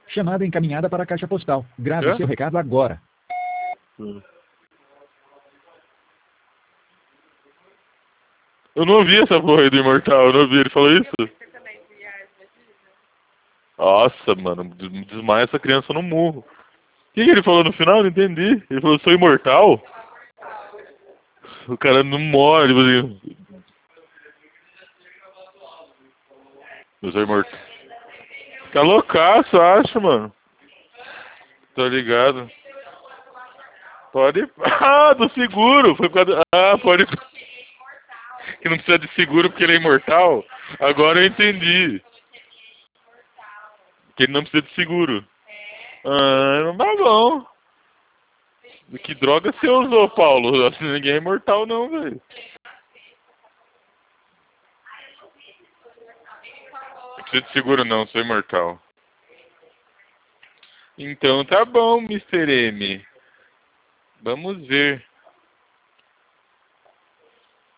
Chamada encaminhada para a caixa postal. Grave É? seu recado agora. Eu não ouvi essa porra aí do Imortal, eu não ouvi, ele falou isso? Nossa, mano, desmaia essa criança no murro. O que ele falou no final? Eu não entendi. Ele falou, sou imortal? O cara não morre, tipo assim. Eu sou imortal. Fica loucaço, acho, mano. Tô ligado. Pode. Ah, do seguro! Foi por causa do... Ah, pode. Que não precisa de seguro porque ele é imortal? Agora eu entendi. Que ele não precisa de seguro. Ah, não tá bom. Que droga você usou, Paulo? Ninguém é imortal não, velho. Não precisa de seguro não, sou imortal. Então tá bom, Mr. M. Vamos ver.